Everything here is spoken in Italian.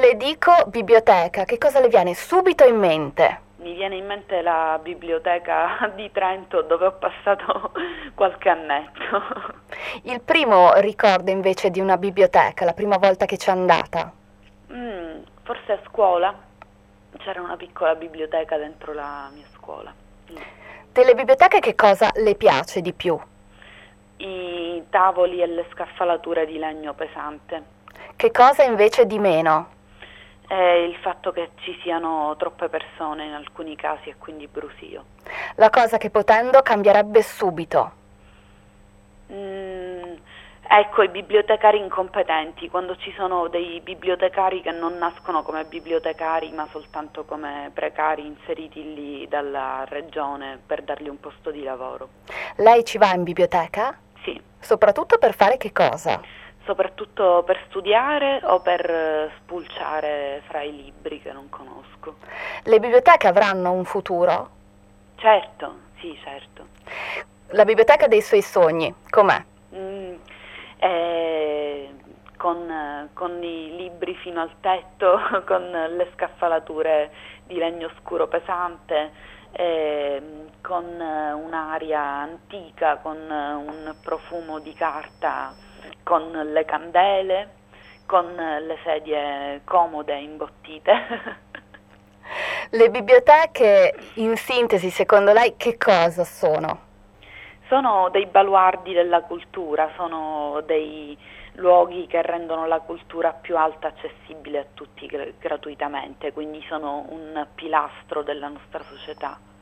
le dico biblioteca, che cosa le viene subito in mente? Mi viene in mente la biblioteca di Trento dove ho passato qualche annetto. Il primo ricordo invece di una biblioteca, la prima volta che c'è andata? Forse a scuola c'era una piccola biblioteca dentro la mia scuola. Delle biblioteche che cosa le piace di più? I tavoli e le scaffalature di legno pesante. Che cosa invece di meno? Il fatto che ci siano troppe persone in alcuni casi e quindi brusio. La cosa che potendo cambierebbe subito? Ecco, i bibliotecari incompetenti, quando ci sono dei bibliotecari che non nascono come bibliotecari ma soltanto come precari inseriti lì dalla regione per dargli un posto di lavoro. Lei ci va in biblioteca? Sì. Soprattutto per fare che cosa? Soprattutto per studiare o per spulciare fra i libri che non conosco. Le biblioteche avranno un futuro? Certo, sì, certo. La biblioteca dei suoi sogni, com'è? Con i libri fino al tetto, con le scaffalature di legno scuro pesante, con un'aria antica, con un profumo di carta, con le candele, con le sedie comode imbottite. Le biblioteche, in sintesi, secondo lei, che cosa sono? Sono dei baluardi della cultura, sono dei luoghi che rendono la cultura più alta accessibile a tutti gratuitamente, quindi sono un pilastro della nostra società.